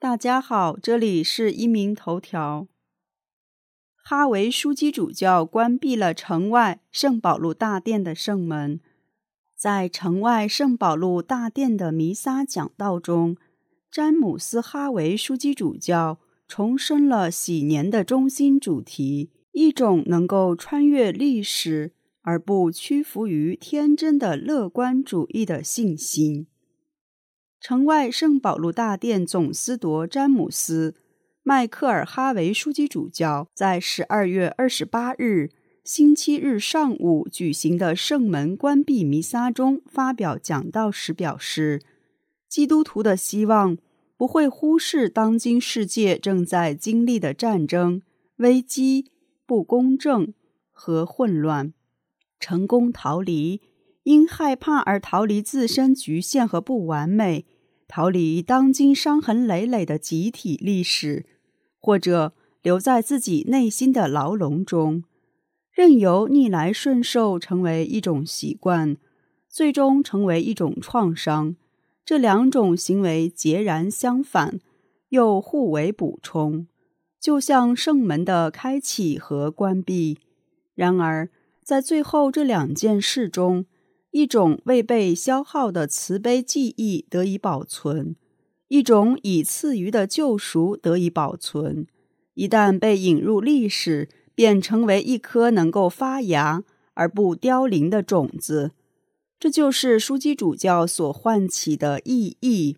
大家好，这里是一鸣头条。哈维枢机主教关闭了城外圣保禄大殿的圣门。在城外圣保禄大殿的弥撒讲道中，詹姆斯·哈维枢机主教重申了喜年的中心主题，一种能够穿越历史而不屈服于天真的乐观主义的信心。城外圣保禄大殿总司铎詹姆斯·迈克尔·哈维枢机主教在12月28日星期日上午举行的圣门关闭弥撒中发表讲道时表示，基督徒的希望不会忽视当今世界正在经历的战争、危机、不公正和混乱。成功逃离，因害怕而逃离自身局限和不完美，逃离当今伤痕累累的集体历史，或者留在自己内心的牢笼中，任由逆来顺受成为一种习惯，最终成为一种创伤。这两种行为截然相反，又互为补充，就像圣门的开启和关闭。然而，在最后这两件事中，一种未被消耗的慈悲记忆得以保存，一种已赐予的救赎得以保存。一旦被引入历史，便成为一颗能够发芽而不凋零的种子。这就是枢机主教所唤起的意义。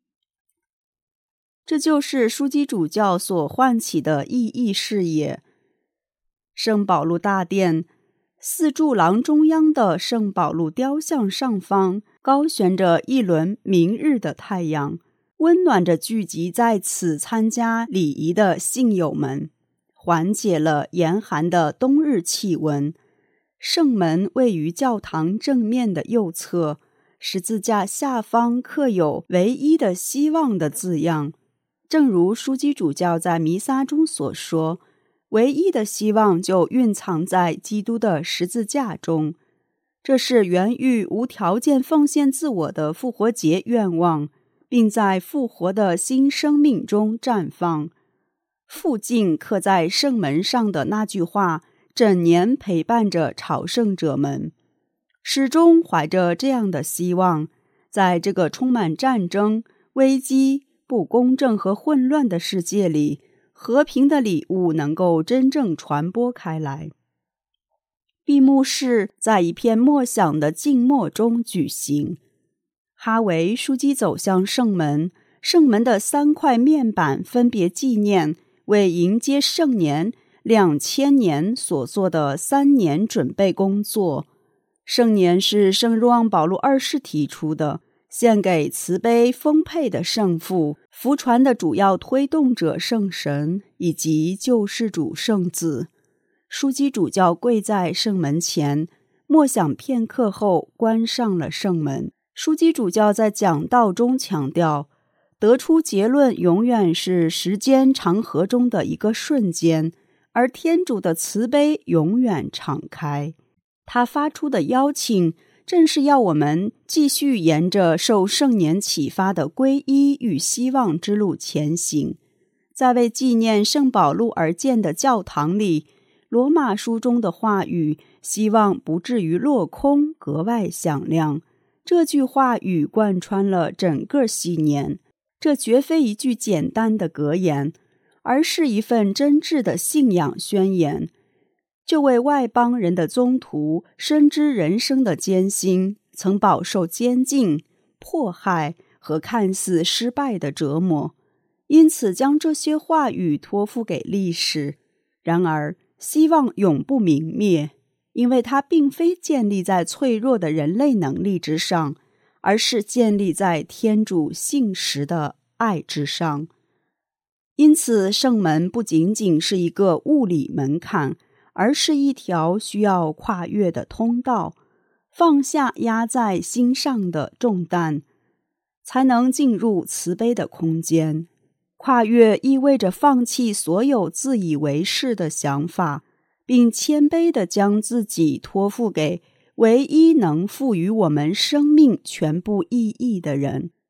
视野。圣保禄大殿四柱廊中央的圣保禄雕像上方高悬着一轮明日的太阳，温暖着聚集在此参加礼仪的信友们，缓解了严寒的冬日气温。圣门位于教堂正面的右侧，十字架下方刻有唯一的希望的字样。正如枢机主教在弥撒中所说，唯一的希望就蕴藏在基督的十字架中。这是源于无条件奉献自我的复活节愿望，并在复活的新生命中绽放。附近刻在圣门上的那句话整年陪伴着朝圣者们，始终怀着这样的希望，在这个充满战争、危机、不公正和混乱的世界里，和平的礼物能够真正传播开来。闭幕式在一片默想的静默中举行。哈维枢机走向圣门，圣门的3块面板分别纪念为迎接圣年2000年所做的3年准备工作。圣年是圣若望保禄2世提出的，献给慈悲丰沛的圣父、福传的主要推动者圣神以及救世主圣子。枢机主教跪在圣门前，默想片刻后关上了圣门。枢机主教在讲道中强调，得出结论永远是时间长河中的一个瞬间，而天主的慈悲永远敞开。他发出的邀请正是要我们继续沿着受圣年启发的皈依与希望之路前行。在为纪念圣保禄而建的教堂里，罗马书中的话语希望不至于落空格外响亮。这句话语贯穿了整个禧年，这绝非一句简单的格言，而是一份真挚的信仰宣言。这位外邦人的宗徒深知人生的艰辛，曾饱受监禁、迫害和看似失败的折磨，因此将这些话语托付给历史。然而，希望永不泯灭，因为它并非建立在脆弱的人类能力之上，而是建立在天主信实的爱之上。因此，圣门不仅仅是一个物理门槛，而是一条需要跨越的通道，放下压在心上的重担，才能进入慈悲的空间。跨越意味着放弃所有自以为是的想法，并谦卑地将自己托付给唯一能赋予我们生命全部意义的人。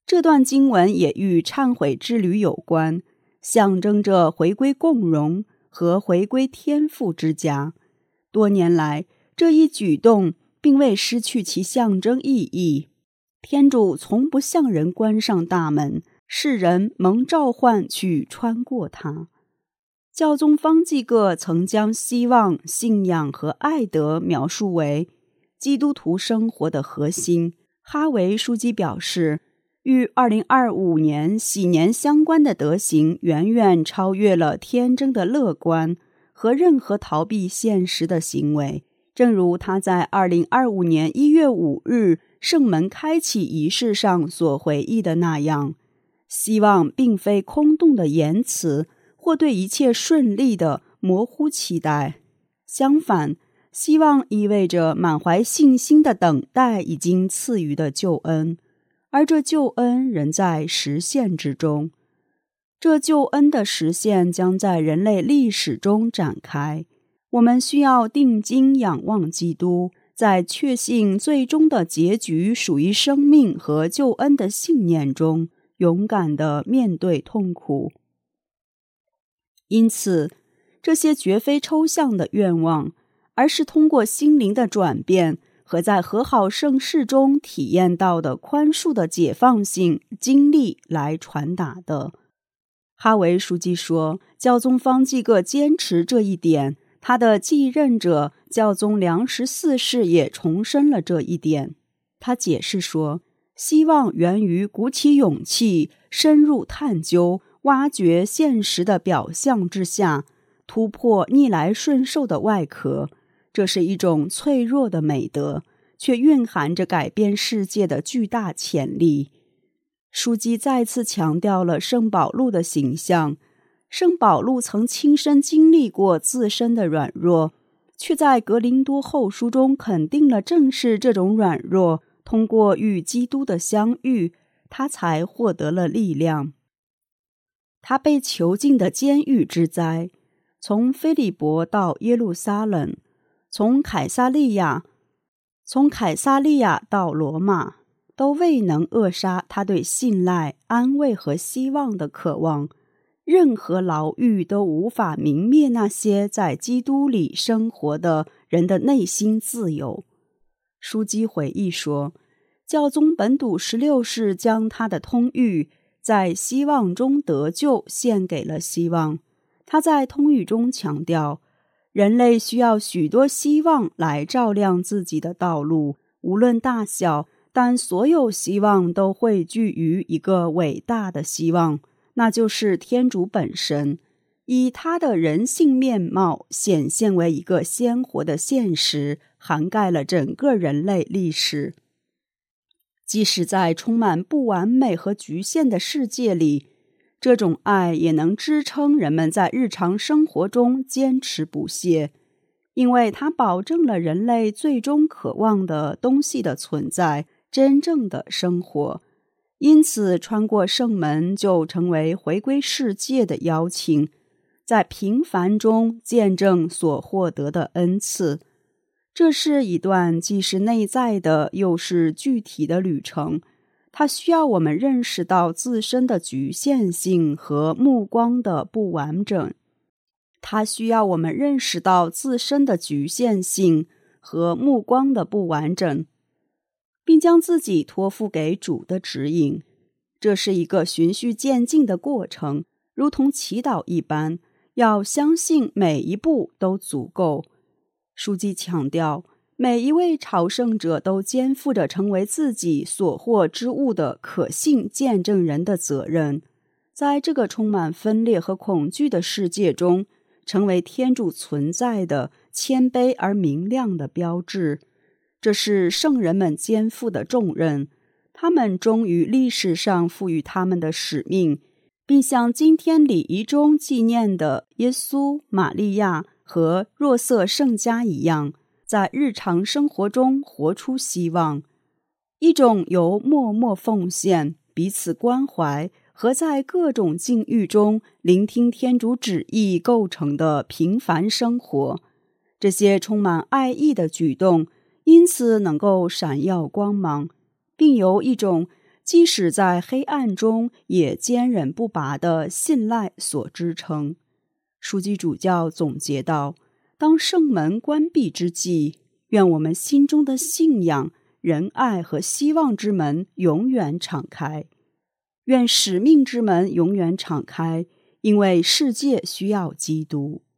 这段经文也与忏悔之旅有关，象征着回归共荣和回归天父之家。多年来，这一举动并未失去其象征意义。天主从不向人关上大门，世人蒙召唤去穿过它。教宗方济各曾将希望、信仰和爱德描述为基督徒生活的核心。哈维枢机表示，与2025年喜年相关的德行远远超越了天真的乐观和任何逃避现实的行为。正如他在2025年1月5日圣门开启仪式上所回忆的那样，希望并非空洞的言辞或对一切顺利的模糊期待。相反，希望意味着满怀信心的等待已经赐予的救恩，而这救恩仍在实现之中。这救恩的实现将在人类历史中展开。我们需要定睛仰望基督，在确信最终的结局属于生命和救恩的信念中，勇敢地面对痛苦。因此，这些绝非抽象的愿望，而是通过心灵的转变和在和好盛世中体验到的宽恕的解放性经历来传达的。哈维枢机说，教宗方济各坚持这一点，他的继任者教宗良14世也重申了这一点。他解释说，希望源于鼓起勇气，深入探究、挖掘现实的表象之下，突破逆来顺受的外壳。这是一种脆弱的美德，却蕴含着改变世界的巨大潜力。枢机再次强调了圣保禄的形象。圣保禄曾亲身经历过自身的软弱，却在格林多后书中肯定了正是这种软弱，通过与基督的相遇，他才获得了力量。他被囚禁的监狱之灾，从腓立伯到耶路撒冷，从凯撒利亚到罗马，都未能扼杀他对信赖、安慰和希望的渴望。任何牢狱都无法泯灭那些在基督里生活的人的内心自由。枢机回忆说，教宗本笃16世将他的通谕在希望中得救献给了希望。他在通谕中强调，人类需要许多希望来照亮自己的道路，无论大小，但所有希望都汇聚于一个伟大的希望，那就是天主本身，以他的人性面貌显现为一个鲜活的现实，涵盖了整个人类历史。即使在充满不完美和局限的世界里，这种爱也能支撑人们在日常生活中坚持不懈，因为它保证了人类最终渴望的东西的存在，真正的生活。因此，穿过圣门就成为回归世界的邀请，在平凡中见证所获得的恩赐。这是一段既是内在的，又是具体的旅程。它需要我们认识到自身的局限性和目光的不完整。并将自己托付给主的指引。这是一个循序渐进的过程，如同祈祷一般，要相信每一步都足够。枢机强调，每一位朝圣者都肩负着成为自己所获之物的可信见证人的责任，在这个充满分裂和恐惧的世界中，成为天主存在的谦卑而明亮的标志。这是圣人们肩负的重任，他们忠于历史上赋予他们的使命，并像今天礼仪中纪念的耶稣、玛利亚和若瑟圣家一样，在日常生活中活出希望，一种由默默奉献、彼此关怀和在各种境遇中聆听天主旨意构成的平凡生活。这些充满爱意的举动因此能够闪耀光芒，并由一种即使在黑暗中也坚韧不拔的信赖所支撑。枢机主教总结道，当圣门关闭之际，愿我们心中的信仰、仁爱和希望之门永远敞开，愿使命之门永远敞开，因为世界需要基督。